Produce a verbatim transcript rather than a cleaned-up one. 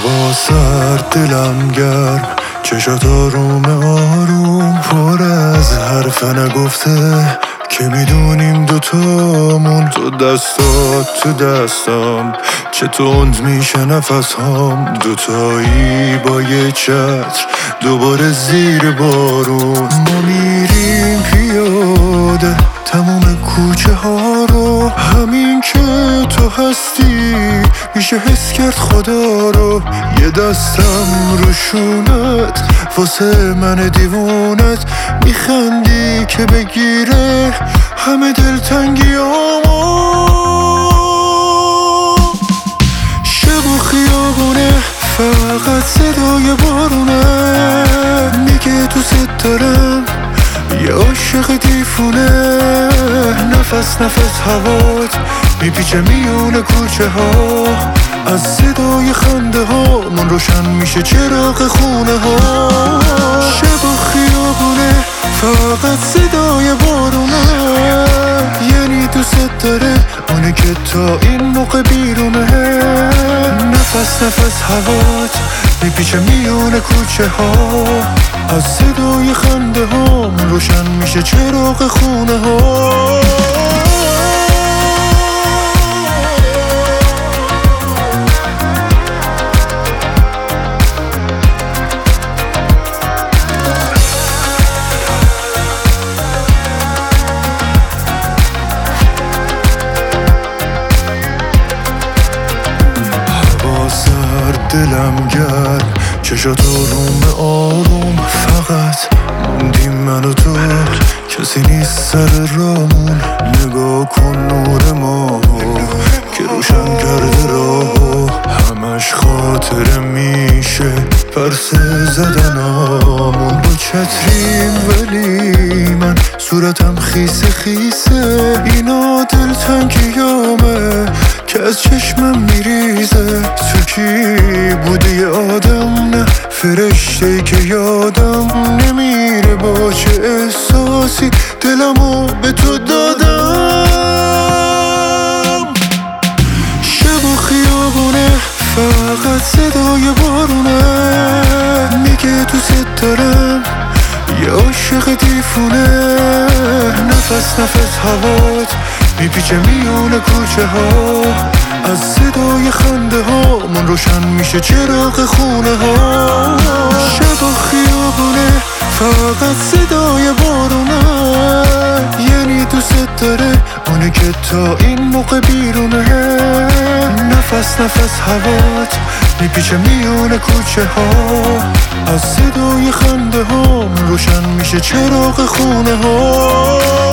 هوا سرد دلم گرم، چشات آروم آروم پر از حرف نگفته که میدونیم دوتامون. تو دستات تو دستم چه تند میشه نفس هم، دوتایی با یه چتر دوباره زیر بارون. ما میریم پیاده تموم کوچه ها رو، همین که تو هستی میشه حس کرد خدا رو. یه دستم رو شونت واسه من دیوونت، میخندی که بگیره همه دلتنگیامو. شب و خیابونه فقط صدای بارونه، میگه دوست دارم یه عاشق دیفونه. نفس نفس هوات میپیچه میونه کوچه ها، از صدای خنده ها من روشن میشه چراغ خونه ها. شب و خیابونه فقط صدای بارونه، یعنی دوست داره اونه که تا این موقع بیرونه. نفس نفس هوات میپیچه میونه کوچه ها، از صدای خنده ها من روشن میشه چراغ خونه ها. دلم گرم چشات آروم آروم، فقط موندیم من و تو، کسی نیست سر رامون. نگاه کن نور ما که روشن کرده راهو، همش خاطره میشه پرسه زدنامون. با چتریم ولی من صورتم خیسه خیسه، اینا دلتنگیامه که از چشمم میریزه. تو کی بودی یه آدم نه فرشته‌ای که یادم نمیره، با چه احساسی دلمو به تو دادم. شب و خیابونه فقط صدای بارونه، میگه دوست دارم یه عاشق دیفونه. نفس نفس هوات میپیچه میونه کوچه ها، از صدای خنده ها من روشن میشه چراغ خونه ها. شب و خیابونه فقط صدای بارونه، یعنی دوست داره اونه که تا این موقع بیرونه. نفس نفس هوات میپیچه میونه کوچه ها، از صدای خنده ها من روشن میشه چراغ خونه ها.